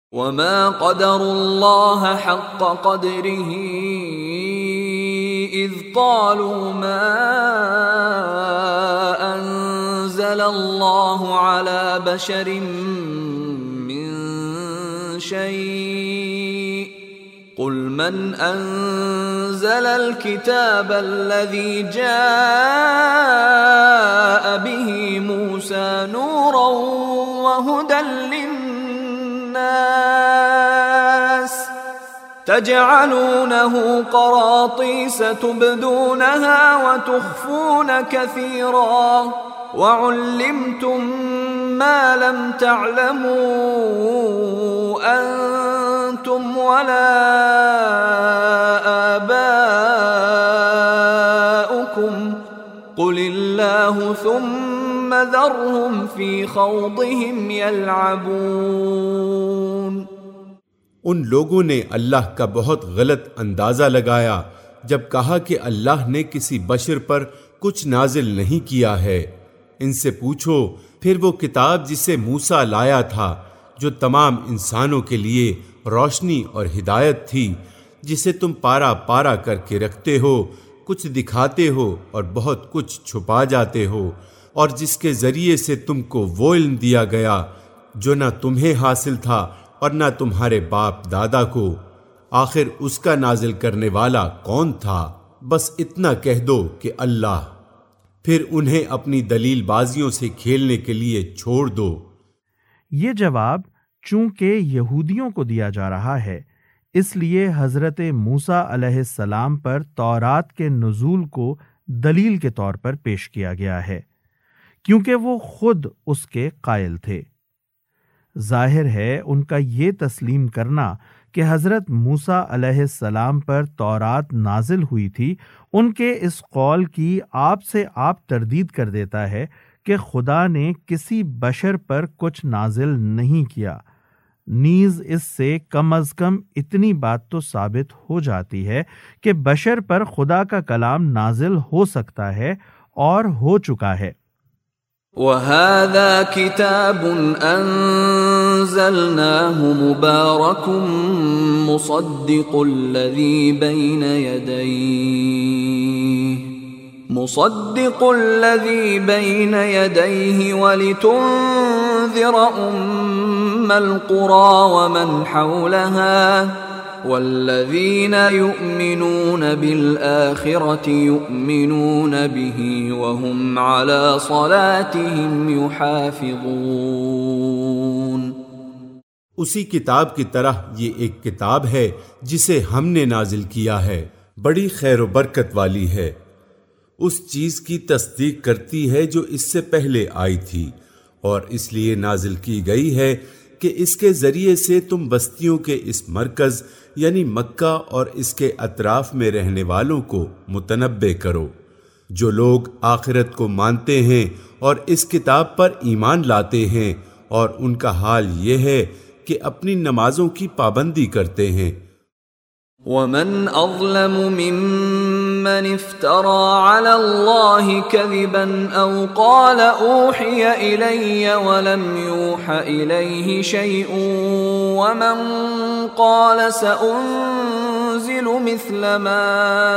وما قدر الله حق قدره إذ قالوا ما أنزل الله على بشر من شيء قل من أنزل الكتاب الذي جاء به موسى نورا وهدى للناس تجعلونه قراطيس تبدونها وتخفون كثيرا وعلمتم ما لم تعلموا أنتم ولا آباؤكم قل الله ثم ذرهم في خوضهم يلعبون۔ ان لوگوں نے اللہ کا بہت غلط اندازہ لگایا جب کہا کہ اللہ نے کسی بشر پر کچھ نازل نہیں کیا ہے۔ ان سے پوچھو پھر وہ کتاب جسے موسیٰ لایا تھا جو تمام انسانوں کے لیے روشنی اور ہدایت تھی، جسے تم پارا پارا کر کے رکھتے ہو، کچھ دکھاتے ہو اور بہت کچھ چھپا جاتے ہو، اور جس کے ذریعے سے تم کو وہ علم دیا گیا جو نہ تمہیں حاصل تھا اور نہ تمہارے باپ دادا کو، آخر اس کا نازل کرنے والا کون تھا؟ بس اتنا کہہ دو کہ اللہ، پھر انہیں اپنی دلیل بازیوں سے کھیلنے کے لیے چھوڑ دو۔ یہ جواب چونکہ یہودیوں کو دیا جا رہا ہے، اس لیے حضرت موسیٰ علیہ السلام پر تورات کے نزول کو دلیل کے طور پر پیش کیا گیا ہے، کیونکہ وہ خود اس کے قائل تھے۔ ظاہر ہے ان کا یہ تسلیم کرنا کہ حضرت موسیٰ علیہ السلام پر تورات نازل ہوئی تھی، ان کے اس قول کی آپ سے آپ تردید کر دیتا ہے کہ خدا نے کسی بشر پر کچھ نازل نہیں کیا۔ نیز اس سے کم از کم اتنی بات تو ثابت ہو جاتی ہے کہ بشر پر خدا کا کلام نازل ہو سکتا ہے اور ہو چکا ہے۔ وَهَذَا كِتَابٌ أَنزَلْنَاهُ مُبَارَكٌ مُصَدِّقُ الَّذِي بَيْنَ يَدَيْهِ وَلِتُنذِرَ أُمَّ الْقُرَى وَمَنْ حَوْلَهَا وَالَّذِينَ يُؤْمِنُونَ بِالْآخِرَةِ يُؤْمِنُونَ بِهِ وَهُمْ عَلَى صَلَاتِهِمْ يُحَافِظُونَ۔ اسی کتاب کی طرح یہ ایک کتاب ہے جسے ہم نے نازل کیا ہے، بڑی خیر و برکت والی ہے، اس چیز کی تصدیق کرتی ہے جو اس سے پہلے آئی تھی، اور اس لیے نازل کی گئی ہے کہ اس کے ذریعے سے تم بستیوں کے اس مرکز یعنی مکہ اور اس کے اطراف میں رہنے والوں کو متنبع کرو۔ جو لوگ آخرت کو مانتے ہیں اور اس کتاب پر ایمان لاتے ہیں، اور ان کا حال یہ ہے کہ اپنی نمازوں کی پابندی کرتے ہیں۔ وَمَنْ أَظْلَمُ مِمَّنِ افْتَرَى عَلَى اللَّهِ كَذِبًا أَوْ قَالَ أُوحِيَ إِلَيَّ وَلَمْ يُوحَ إِلَيْهِ شَيْءٌ وَمَنْ قَالَ سَأُنزِلُ مِثْلَ مَا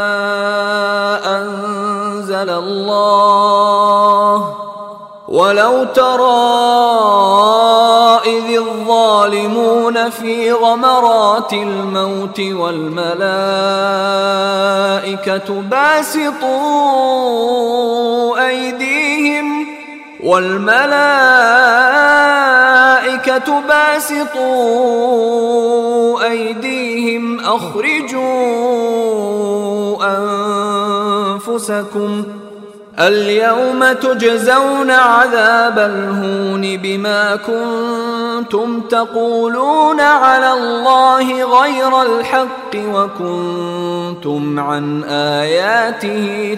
أَنزَلَ اللَّهُ وَلَوْ تَرَى إِذِ الظَّالِمُونَ فِي غَمَرَاتِ الْمَوْتِ وَالْمَلَائِكَةُ باسطوا أيديهم أخرجوا أنفسكم اليوم تجزون عذاب الهون بما كنتم تقولون على الله غير الحق وكنتم عن آياته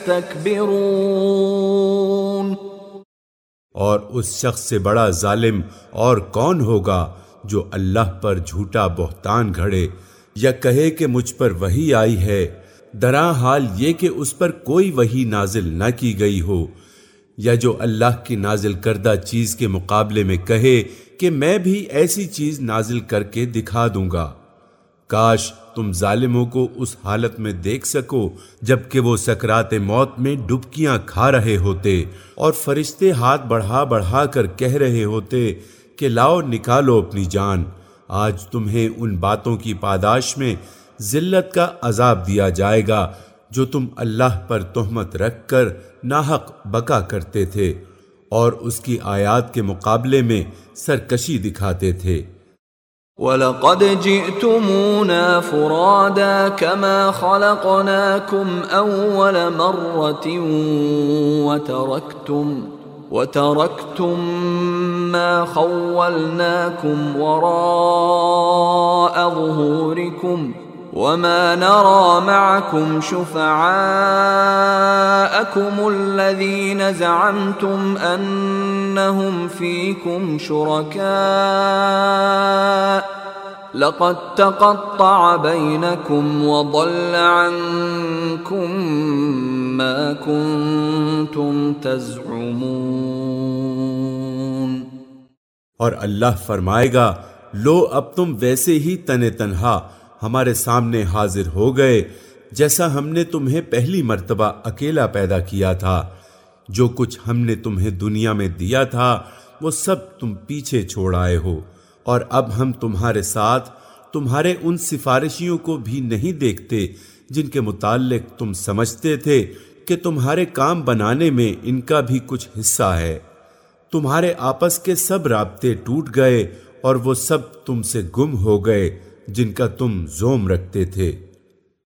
تستكبرون۔ اور اس شخص سے بڑا ظالم اور کون ہوگا جو اللہ پر جھوٹا بہتان گھڑے یا کہے کہ مجھ پر وحی آئی ہے، درا حال یہ کہ اس پر کوئی وحی نازل نہ کی گئی ہو، یا جو اللہ کی نازل کردہ چیز کے مقابلے میں کہے کہ میں بھی ایسی چیز نازل کر کے دکھا دوں گا۔ کاش تم ظالموں کو اس حالت میں دیکھ سکو جبکہ وہ سکرات موت میں ڈبکیاں کھا رہے ہوتے اور فرشتے ہاتھ بڑھا بڑھا کر کہہ رہے ہوتے کہ لاؤ نکالو اپنی جان۔ آج تمہیں ان باتوں کی پاداش میں ذلت کا عذاب دیا جائے گا جو تم اللہ پر تہمت رکھ کر ناحق بکا کرتے تھے اور اس کی آیات کے مقابلے میں سرکشی دکھاتے تھے۔ وَلَقَدْ جِئْتُمُونَا فُرَادَى كَمَا خَلَقْنَاكُمْ أَوَّلَ مَرَّةٍ وَتَرَكْتُمْ مَا خَوَّلْنَاكُمْ وَرَاءَ ظُهُورِكُمْ وَمَا نَرَى مَعَكُمْ شُفَعَاءَكُمُ الَّذِينَ زَعَمْتُمْ أَنَّهُمْ فِيكُمْ شُرَكَاءُ لَقَدْ تَقَطَّعَ بَيْنَكُمْ وَضَلَّ عَنكُمْ مَا كُنتُمْ تَزْعُمُونَ۔ اور اللہ فرمائے گا، لو اب تم ویسے ہی تن تنہا ہمارے سامنے حاضر ہو گئے جیسا ہم نے تمہیں پہلی مرتبہ اکیلا پیدا کیا تھا۔ جو کچھ ہم نے تمہیں دنیا میں دیا تھا وہ سب تم پیچھے چھوڑ آئے ہو، اور اب ہم تمہارے ساتھ تمہارے ان سفارشیوں کو بھی نہیں دیکھتے جن کے متعلق تم سمجھتے تھے کہ تمہارے کام بنانے میں ان کا بھی کچھ حصہ ہے۔ تمہارے آپس کے سب رابطے ٹوٹ گئے اور وہ سب تم سے گم ہو گئے جن کا تم زوم رکھتے تھے۔